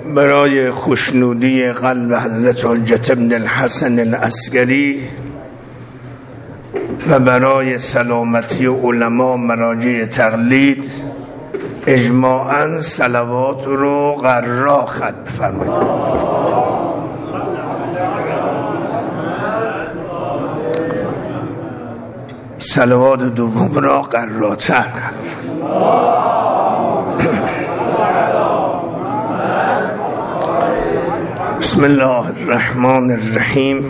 برای خوشنودی قلب حضرت حجت ابن الحسن العسکری و برای سلامتی علما مراجع تقلید اجماعاً صلوات رو قرا ختم فرمایید. صلوات دوم را قراتر ختم. بسم الله الرحمن الرحیم.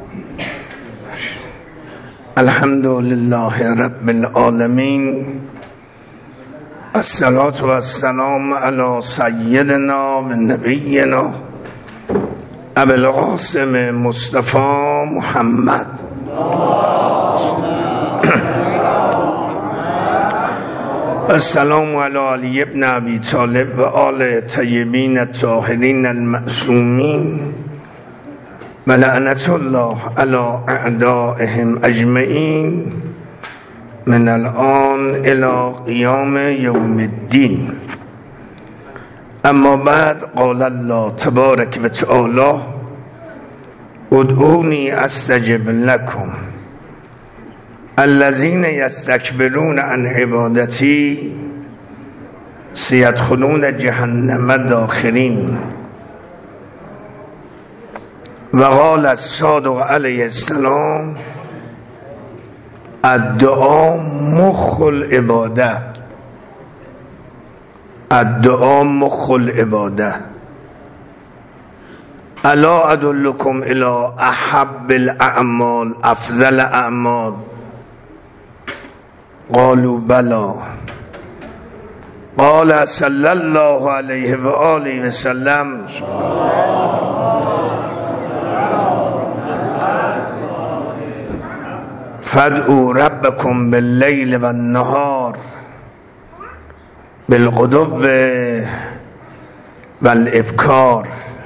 الحمد لله رب العالمین. الصلاة و السلام علی سیدنا و نبینا ابی القاسم مصطفی محمد السلام علی علی ابن ابی طالب و آل طیبین الطاهرین المعصومین و لعنت الله علی اعدائهم اجمعین من الان الی قیام یوم الدین. اما بعد قال الله تبارک و تعالی ادعونی استجب لکم الذین یستکبرون عن عبادتی سیدخلون جهنم داخرین. و قال الصادق علیه السلام الدعا مخ العباده، الدعا مخ العباده. الا ادلکم الی احب الاعمال افضل اعمال قالوا بلا. قال صلی الله علیه و آله و سلم فادعوا ربکم باللیل و النهار بالغدو و الابکار.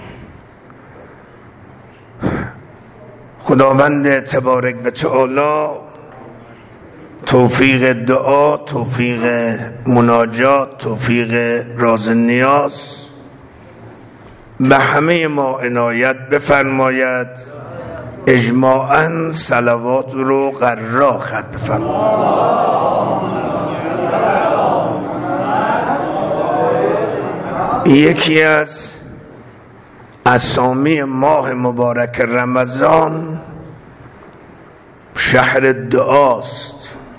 خداوند تبارک و تعالی توفیق دعا، توفیق مناجات، توفیق راز نیاز به همه ما عنایت بفرماید. اجماعاً صلوات رو قرا ختم بفرماید. یکی از اسامی ماه مبارک رمضان شهر دعاست.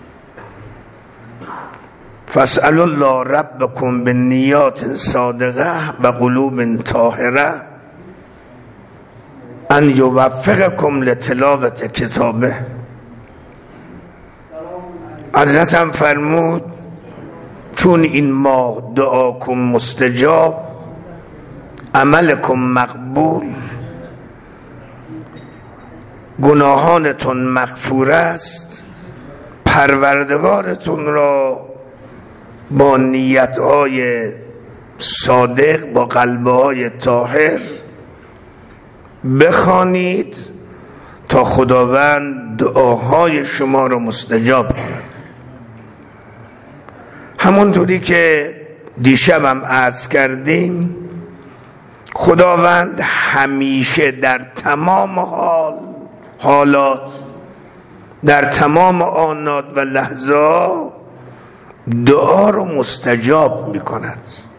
فاسألوا الله ربکم بالنیات صادقه و قلوب طاهره ان یوفقکم لتلاوت کتابه. حضرت هم فرمود چون این ماه دعاکم مستجاب، عملکم مقبول، گناهانتون مغفور است، پروردگارتون را با نیتهای صادق، با قلبهای طاهر بخوانید تا خداوند دعاهای شما را مستجاب کند. همونطوری که دیشب هم عرض کردیم خداوند همیشه در تمام حالات، در تمام آنات و لحظات دعا رو مستجاب می کند.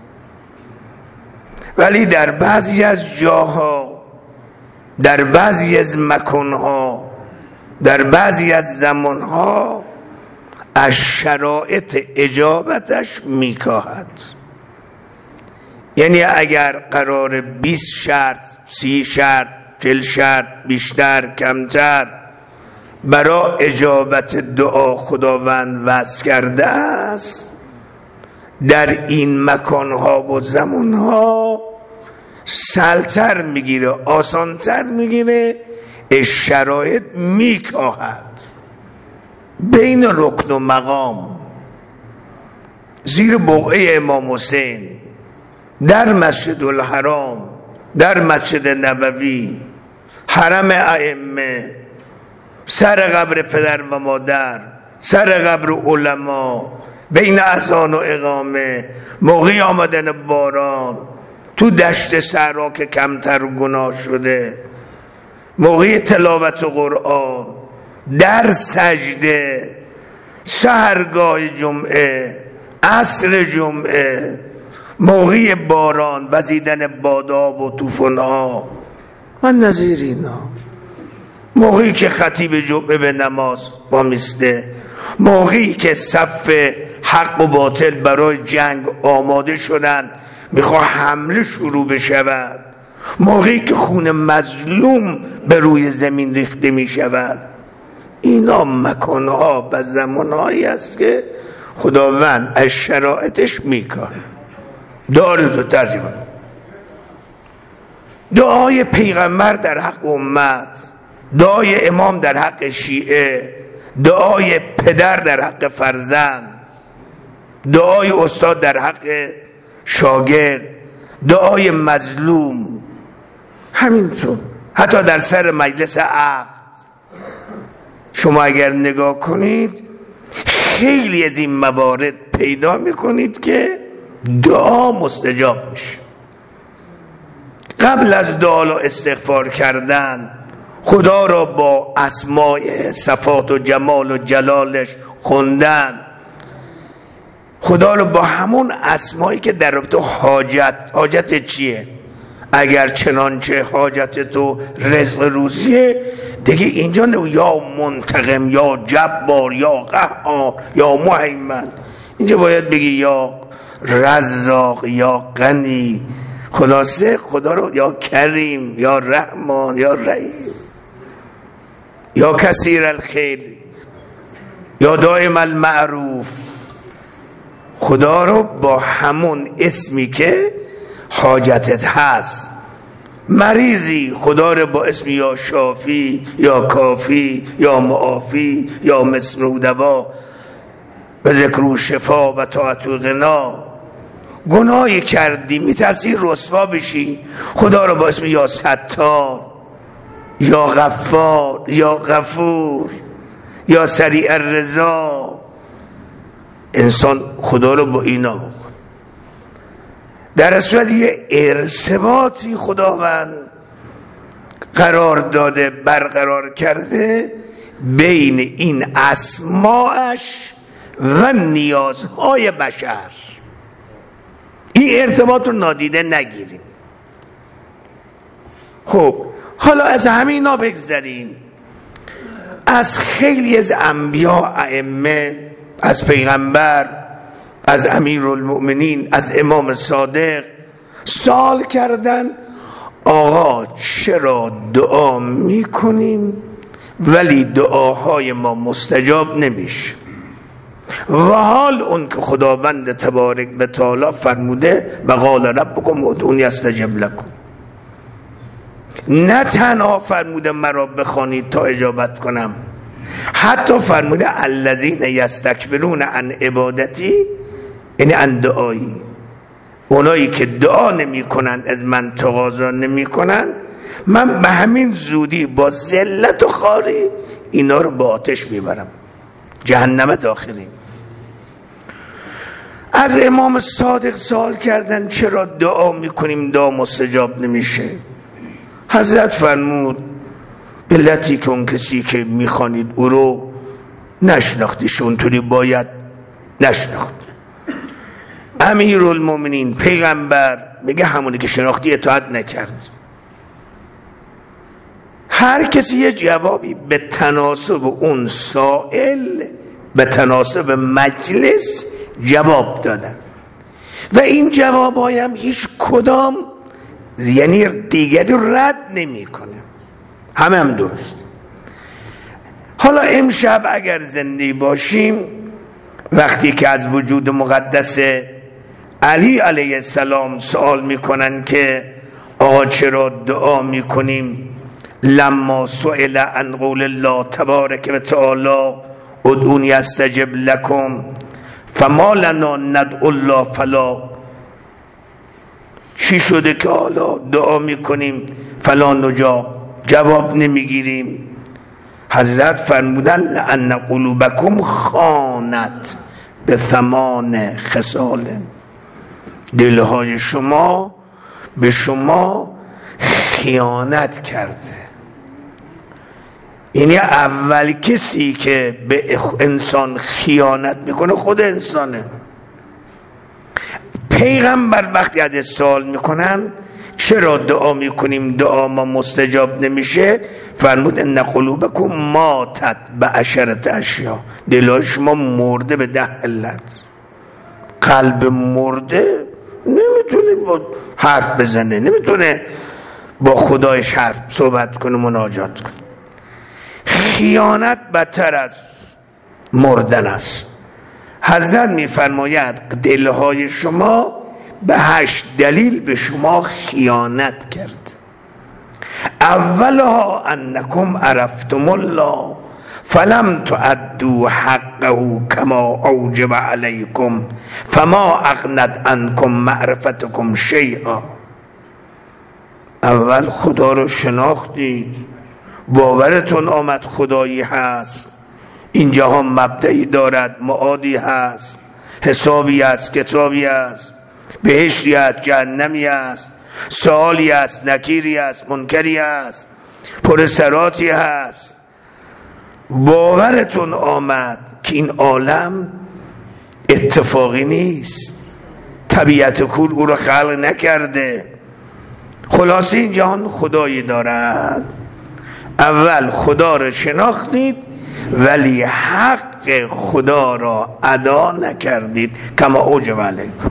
ولی در بعضی از جاها، در بعضی از مکانها، در بعضی از زمانها از شرایط اجابتش می کاهد. یعنی اگر قرار 20 شرط، 30 شرط، 40 شرط بیشتر کمتر برای اجابت دعا خداوند وضع کرده است، در این مکانها و زمانها سلطر میگیره، آسانتر میگیره، شرایط میکاهد. بین رکن و مقام، زیر بقعه امام حسین، در مسجد الحرام، در مسجد نبوی، حرم ائمه، سر قبر پدر و مادر، سر قبر علما، بین اذان و اقامه، موقع آمدن باران، تو دشت صحرا که کمتر گناه شده، موقع تلاوت قرآن، در سجده، سحرگاه جمعه، عصر جمعه، موقع باران، وزیدن باداب و طوفان‌ها و نظیر اینا، موقعی که خطیب جمعه به نماز وامیسته، موقعی که صف حق و باطل برای جنگ آماده شدن میخواه حمله شروع بشود، موقعی که خون مظلوم به روی زمین ریخته میشود. اینا مکانها و زمانهایی است که خداوند از شرایطش میکنه. دعا تو ترجمه، دعای پیغمبر در حق امت، دعای امام در حق شیعه، دعای پدر در حق فرزند، دعای استاد در حق شاگرد، دعای مظلوم، همینطور. حتی در سر مجلس عقد شما اگر نگاه کنید خیلی از این موارد پیدا میکنید که دعا مستجاب میشه. قبل از دعا و استغفار کردن خدا را با اسماء صفات و جمال و جلالش خوندن، خدا را با همون اسمایی که در رابطه حاجت چیه، اگر چنانچه حاجت تو رزق روزیه دیگه اینجا نه یا منتقم یا جبار یا قهار یا مهیمن، اینجا باید بگی یا رزاق یا غنی. خلاصه خدا رو یا کریم یا رحمان یا رحیم یا کثیر الخیر یا دائم المعروف، خدا رو با همون اسمی که حاجتت هست. مریضی خدا رو با اسم یا شافی یا کافی یا معافی یا مسموع دوا و ذکر و شفا و طاعت و غنا. گناهی کردی میترسی رسوا بشی، خدا رو با اسم یا ستار یا غفار یا غفور یا سریع الرضا، انسان خدا رو با اینا بکن. در صورت یه ارتباطی خداوند قرار داده، برقرار کرده بین این اسماءش و نیازهای بشر. این ارتباط رو نادیده نگیریم. خب حالا از همینا بگذاریم، از خیلی از انبیا، ائمه، از پیغمبر، از امیرالمؤمنین، از امام صادق سوال کردن آقا چرا دعا میکنیم ولی دعاهای ما مستجاب نمیشه؟ و حال اون که خداوند تبارک و تعالی فرموده و قال ربکم ادعونی استجب لکم، نه تنها فرموده مرا بخوانید تا اجابت کنم، حتی فرموده الذین یستکبرون عن عبادتی، یعنی عن دعایی، اونایی که دعا نمی کنن از من تقاضا نمی کنن، من به همین زودی با ذلت و خواری اینا رو با آتش میبرم، جهنم داخلی. از امام صادق سوال کردن چرا دعا میکنیم دعا مستجاب نمیشه؟ حضرت فرمود علتی که اون کسی که میخوانید او رو نشناختیش، اونطوری باید نشناخت. امیرالمؤمنین پیغمبر میگه همونی که شناختی اطاعت نکرد. هر کسی یه جوابی به تناسب اون سائل، به تناسب مجلس جواب دادن و این جوابای هم هیچ کدام یعنی دیگری رد نمی کنه، همه هم درست. حالا امشب اگر زنده باشیم، وقتی که از وجود مقدس علی علیه السلام سوال میکنن که آقا چرا دعا میکنیم، لما سئل عن قول الله تبارک و تعالی ادعونی استجب لکم فما لنا ندعو الله فلا، چی شده که حالا دعا میکنیم فلا نجاب، جواب نمیگیریم؟ حضرت فرمودن لأن قلوبکم خانت به 8 خصال، دلهای شما به شما خیانت کرده. یعنی اول کسی که به انسان خیانت میکنه خود انسانه. پیغمبر وقتی از سوال میکنن چرا دعا میکنیم دعا ما مستجاب نمیشه، فرمود ان قلوبکم ماتت بعشرة اشیاء، دلای شما مرده به 10 علت. قلب مرده نمیتونه با حرف بزنه، نمیتونه با خدایش حرف صحبت کنه، مناجات کنه. خیانت بدتر از مردن است. حضرت میفرماید دلهای شما به 8 دلیل به شما خیانت کرد. اولها انکم عرفتم الله فلم تؤدوا حقه کما اوجب علیکم فما اغنت عنکم معرفتکم شیئا. اول خدا رو شناختید، باورتون آمد خدایی هست، این جهان مبدئی دارد، معادی هست، حسابی هست، کتابی هست، بهشتی هست، جهنمی هست، سوالی هست، نکیری هست، منکری هست، پرسراتی هست. باورتون آمد که این عالم اتفاقی نیست، طبیعت کل او رو خلق نکرده، خلاصه این جهان خدایی دارد. اول خدا رو شناختید ولی حق خدا را ادا نکردید کما اوجب علیکم.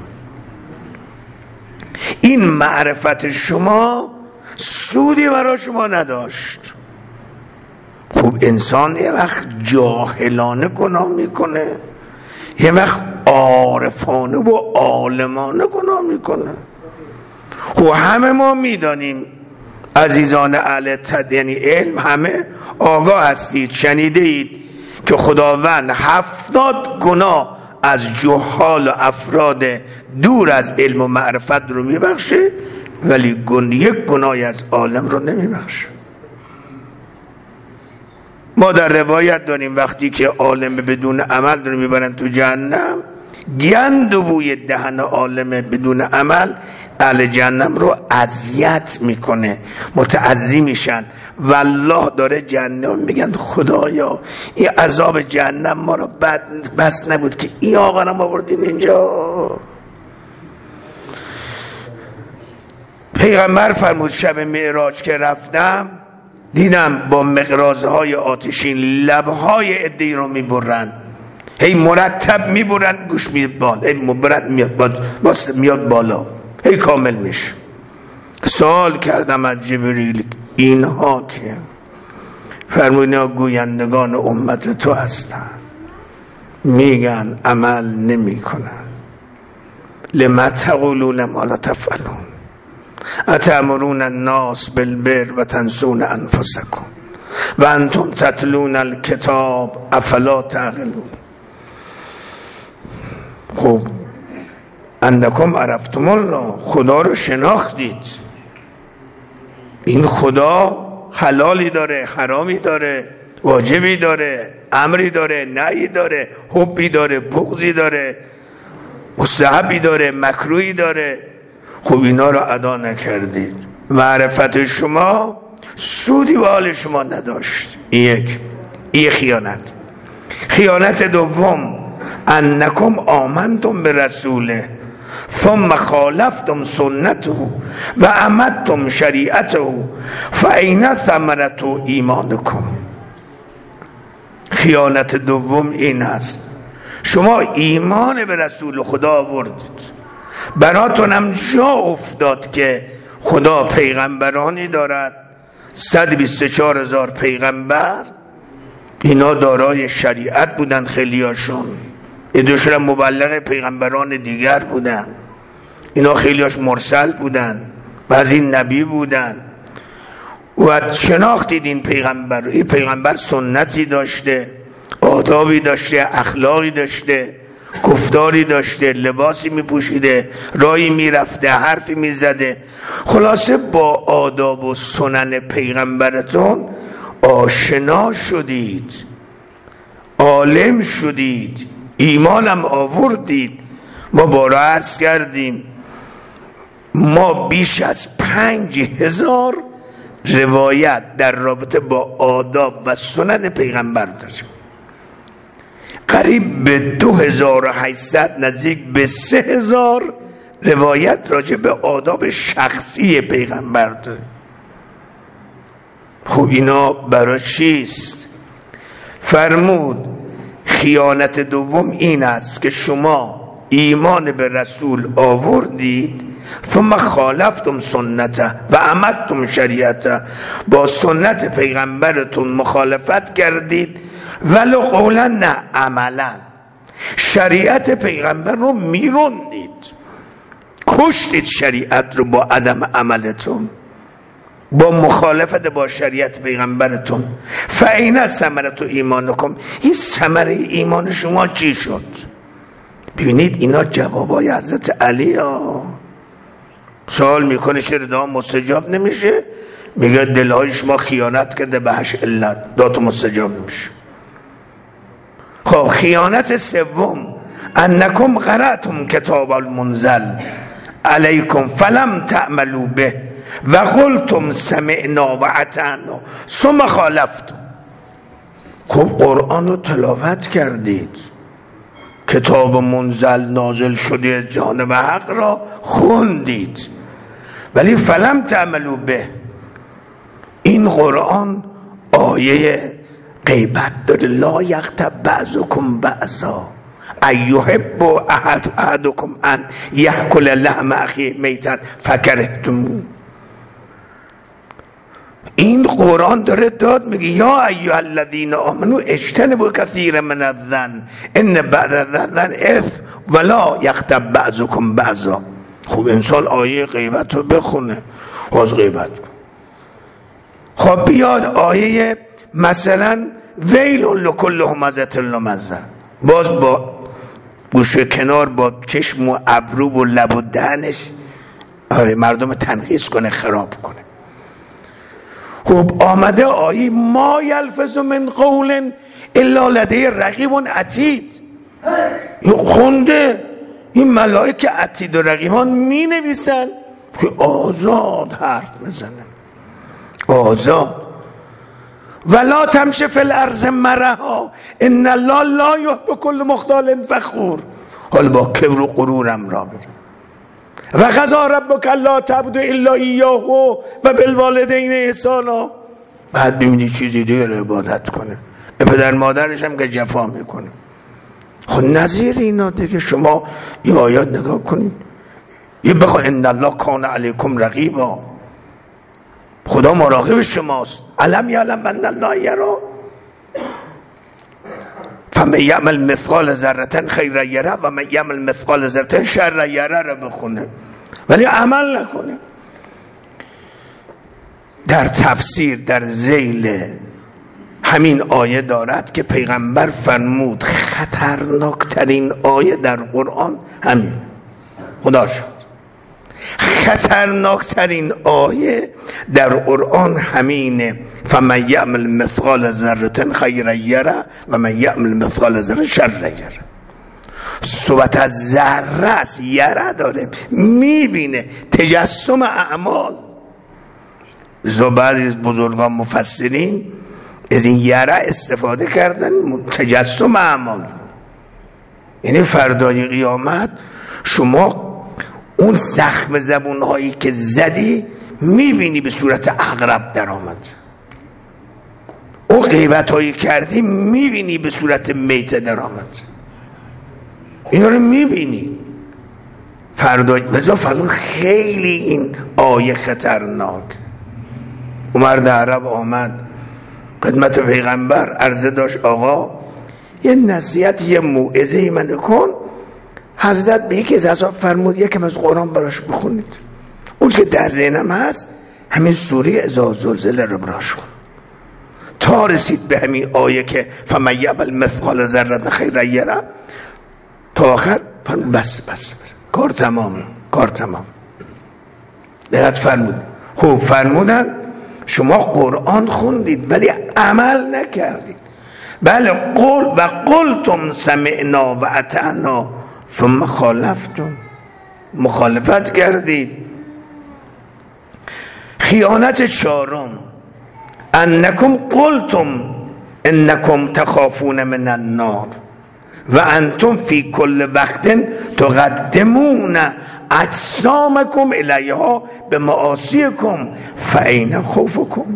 این معرفت شما سودی برای شما نداشت. خب انسان یه وقت جاهلانه گناه میکنه، یه وقت عارفانه و عالمانه گناه میکنه. خب همه ما میدانیم عزیزان اهل یعنی علم، همه آگاه هستید، شنیده اید که خداوند 70 گناه از جهال و افراد دور از علم و معرفت رو میبخشه ولی یک گناهی از عالم رو نمیبخشه. ما در روایت داریم وقتی که عالم بدون عمل رو میبرن تو جهنم، گند و بوی دهن عالم بدون عمل اهل جهنم رو اذیت میکنه، متعذی میشن. والله داره جهنم میگن خدایا این عذاب جهنم ما رو بس نبود که این آقا رو آوردین اینجا. پیغمبر فرمود شب معراج که رفتم دیدم با مقراضهای آتشین لبهای عده‌ای رو میبرن، هی مرتب میبرن، گوش میاد بالا، هی میاد بالا، هی کامل میشه. سوال کردم از جبریل اینها که؟ فرمود اینا گویندگان امت تو هستن، میگن عمل نمی کنن. لما تقولون ما لا تفعلون اتأمرون الناس بالبر و تنسون انفسکم و انتم تتلون الکتاب افلا تعقلون. خب انکم عرفتم الله، خدا رو شناختید. این خدا حلالی داره، حرامی داره، واجبی داره، امری داره، نهی داره، حبی داره، بغضی داره، مستحبی داره، مکروهی داره. خب اینا رو ادا نکردید، معرفت شما سودی به حال شما نداشت. این خیانت. خیانت دوم انکم آمنتم برسوله ثم خالفتم سنته و عمدتم شریعته فاین ثمرة ایمانکم. خیانت دوم این است شما ایمان به رسول خدا آوردید، براتون هم جا افتاد که خدا پیغمبرانی دارد، 124,000 پیغمبر، اینا دارای شریعت بودن، خیلیاشون ادوشون مبلغ پیغمبران دیگر بودن، اینا خیلیاش مرسل بودن، بعضی نبی بودن. و شناختید این پیغمبر سنتی داشته، آدابی داشته، اخلاقی داشته، گفتاری داشته، لباسی میپوشیده، راهی میرفته، حرفی میزده. خلاصه با آداب و سنن پیغمبرتون آشنا شدید، عالم شدید، ایمانم آوردید. ما بارا عرض کردیم ما بیش از 5000 روایت در رابطه با آداب و سنن پیغمبر داریم. قریب به 2800 نزدیک به 3000 روایت راجع به آداب شخصی پیغمبر داریم. خب اینا برای چیست؟ فرمود خیانت دوم این است که شما ایمان به رسول آوردید ثم خالفتم سنته و عمدتم شریعته، با سنت پیغمبرتون مخالفت کردید، ولو قولا نه عملا شریعت پیغمبر رو میروندید، کشتید شریعت رو با عدم عملتون، با مخالفت با شریعت پیغمبرتون. فاین ثمرة ایمانکم، این ثمره ایمان شما چی شد؟ ببینید اینا جوابای حضرت علی ها. سوال میکنه چرا دعا مستجاب نمیشه؟ میگه دلهای شما خیانت کرده به 8 علت، دعا مستجاب نمیشه. خب خیانت سوم انکم قرأتم کتاب المنزل علیکم فلم تعملوا به و قلتم سمعنا و اطعنا ثم خالفتم. خب قرآن رو تلاوت کردید، کتاب منزل نازل شده جانب حق را خوندید، ولی فلم تعملوا به، این قرآن آیه غیبت داره. لا یغتب بعضکم بعضا ایحب احدکم ان یأکل لحم اخیه میتا فکرهتموه. این قرآن داره داد میگه یا ایها الذین آمنوا اجتنبوا کثیرا من الظن ان بعض الظن اثم ولا یغتب بعضکم بعضا. خوب انسان آیه غیبت رو بخونه، باز غیبت کن. خب بیاد آیه مثلا ویل لکل همزة لمزة، باز با گوش کنار با چشم و ابرو و لب و دهنش مردم تنقیص کنه، خراب کنه. خب آمده آیه ما یلفظ من قول الا لدیه رقیب عتید، خونده این ملائکه عتید و رقیبان می نویسن که آزاد حرف بزنه، آزاد. ولا تمشي في الارض مرحا ان الله لا يحب كل مختال فخور. حال با کبر و غرورم را بره. و قضا ربک الا تعبدوا الا ایاه و بالوالدین احسانا. بعد ببینی چیزی دیگه رو عبادت کنه، پدر مادرش هم که جفا میکنه. خب نظیر اینا دیگه شما این آیات نگاه کنید، یه بخوا ان الله کان علیکم رقیبا، خدا مراقب شماست. علم یعلم ان الله یرا فمن یعمل مثقال ذره خیرا یره و من یعمل مثقال ذره شر یره رو بخونه ولی عمل نکنه. در تفسیر در ذیل همین آیه دارد که پیغمبر فرمود خطرناکترین آیه در قرآن همین، خدا شد خطرناکترین آیه در قرآن همینه. فمن یعمل مثقال ذره خیرا یره و من یعمل مثقال ذره شر یره. صحبت از ذره است، یره داره، میبینه، تجسم اعمال. بعضی از بزرگان مفسرین از این یره استفاده کردن، تجسم اعمال. یعنی فردای قیامت شما اون زخم زبونهایی که زدی میبینی به صورت عقرب در آمد، اون غیبت هایی کردی میبینی به صورت میته در آمد، اینا رو میبینی فردای. وزا فرمون خیلی این آیه خطرناک. عمر در عرب آمد خدمت پیغمبر، عرضه داشت آقا یه نصیحت یه موعظه من کن. حضرت به یکی از اصحاب فرمود یکم از قرآن براش بخونید. اون که در ذهنم هست همین سوره اذا زلزله رو براش کن تا رسید به همین آیه که فمن یعمل مثقال ذره خیرا یره تا آخر. بس کار تمام. دقت فرمود. خوب فرمودن شما قرآن خوندید ولی عمل نکردید. بله قلتم سمعنا و اطعنا ثم خالفتم، مخالفت کردید خیانت چهارم انکم قلتم انکم تخافون من النار و انتم فی کل وقت تقدمون اجسامکم الیها بمعاصیکم فاین خوفکم.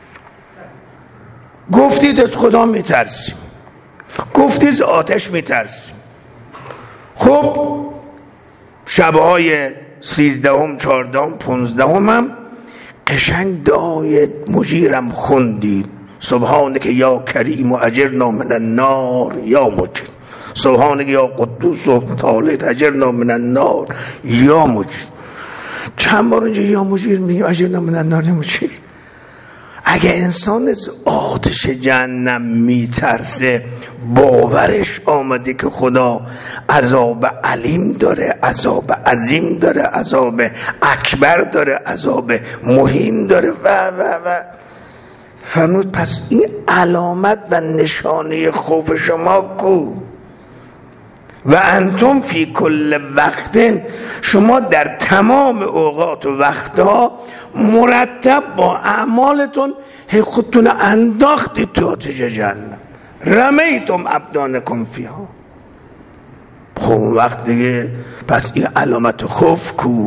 گفتید از خدا میترسیم، گفتید از آتش میترسیم. خب شبهای 13 14 15 هم قشنگ دعای مجیرم خوندید، سبحانک یا کریم و اجرنا من النار یا مجیر، سبحانک یا قدوس و طالب اجرنا من النار یا مجیر. چند بار اونجا یا مجیر میگیم، اجرنا من النار یا مجیر. اگه انسان از آتش جهنم میترسه، باورش آمده که خدا عذاب علیم داره، عذاب عظیم داره، عذاب اکبر داره، عذاب مهین داره و فرمود پس این علامت و نشانه خوف شما کو؟ و انتم فی کل وقت، شما در تمام اوقات و وقتها مرتب با اعمالتون خودتون انداختید تو آتش جهنم، رمیتم ابدانکم فیها. خب وقت دیگه پس این علامت خوف کو؟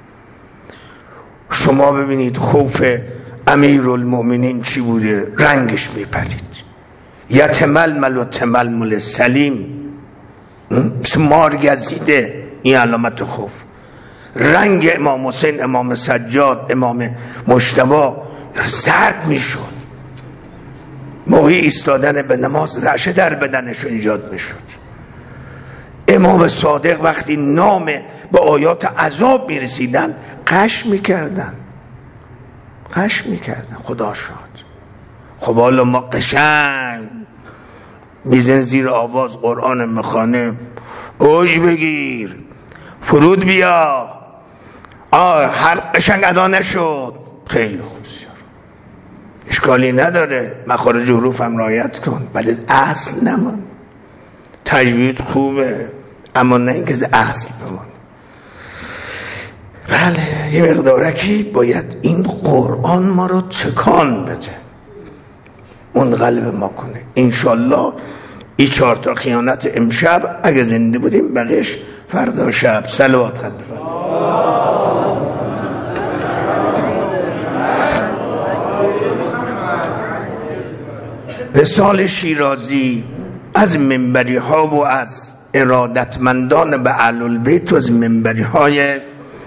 شما ببینید خوف امیرالمؤمنین چی بوده، رنگش میپرید، یتململ و تململ سلیم، مثل مار گزیده. این علامت خوف. رنگ امام حسین، امام سجاد، امام مجتبی زرد میشد، موقع ایستادن به نماز رعشه در بدنشون ایجاد میشد. امام صادق وقتی نام به آیات عذاب میرسیدن قش میکردن. خدا شد. خب حالا ما قشنگ میزن زیر آواز قرآن میخوانه، اوج بگیر، فرود بیا، هر قشنگ ادا نشد، خیلی خوب، اشکالی نداره، مخارج حروف هم رعایت کن، ولی اصل نمان. تجوید خوبه اما نه اینکه اصل بمان. بله یه مقدارکی باید این قرآن ما رو تکان بده، منقلب ما کنه. انشالله این 4 تا خیانت امشب اگه زنده بودیم بقیش فردا شب. صلوات خط بفرمایید. وصال شیرازی از منبری ها و از ارادتمندان به اهل البیت و از منبری های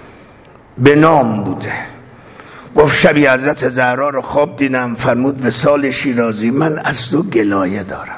به نام بوده. گفت شبی حضرت زهرا رو خواب دیدم، فرمود وصال شیرازی من از تو گلایه دارم.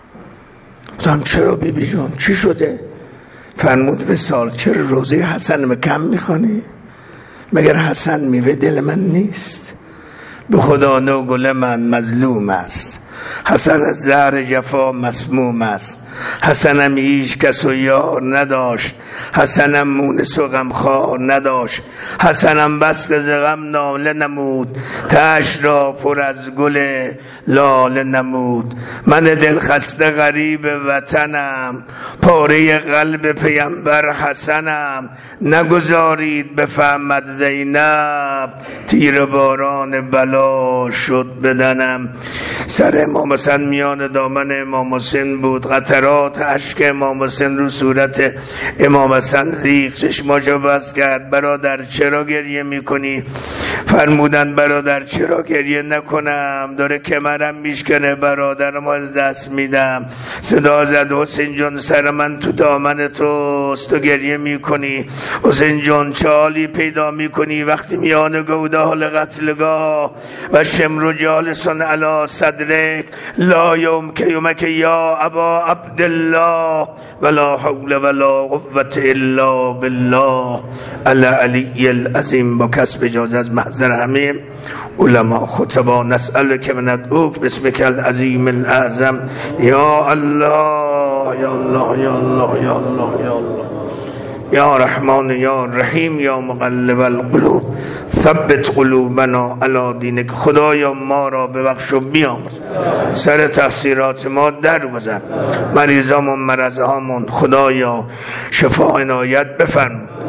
گفتم چرا بیبی جون چی شده؟ فرمود وصال چرا روزه حسن کم میخوانی؟ مگر حسن میوه دل من نیست؟ به خدا نو گل من مظلوم است، حسن از زهر جفا مسموم است. حسنم هیچ کس و یار نداشت، حسنم مونس و غمخوار نداشت. حسنم بس که ز غم ناله نمود، تشت را پر از گل لاله نمود. من دل خسته غریب وطنم، پاره قلب پیمبر حسنم. نگذارید بفهمد زینب، تیر باران بلا شد بدنم. سر امام حسن میان دامن امام حسین بود، قطرات اشک امام حسین رو صورت امام حسن ریخت. چشماشو بس کرد. برادر چرا گریه میکنی؟ فرمودن برادر چرا گریه نکنم، داره کمرم میشکنه، برادرم از دست میدم. صدا زد حسین جان سر من تو دامن توست، تو گریه میکنی. حسین جان چه حالی پیدا میکنی وقتی میان گوده حال قتلگاه و شمر جالسون علی صدرک، لا یوم که یومک یا ابا عبدالله، ولا حول ولا قوة الا بالله العلی العظیم. با کسب اجازه از محضر همه علما خطبا نسأل که ندعوک بسمک العظیم الاعظم. یا الله یا الله یا الله یا الله یا الله یا رحمان یا رحیم یا مقلب القلوب ثبت قلوبنا علی دینک. خدایا ما را ببخش و بیامرز، سر تقصیرات ما درگذر، مریضامون مرضهامون خدایا شفا عنایت بفرما.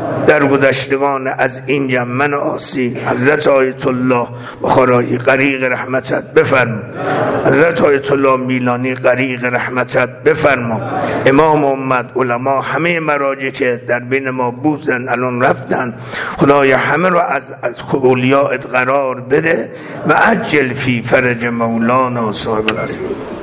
در گذشتگان از این جمع آسی حضرت آیت الله بخارایی غریق رحمتت بفرما، حضرت آیت الله میلانی غریق رحمتت بفرما، امام امت، علما، همه مراجع که در بین ما بودن الان رفتن، خدای همه رو از اولیاء قرار بده و عجل فی فرج مولانا صاحب الاسم.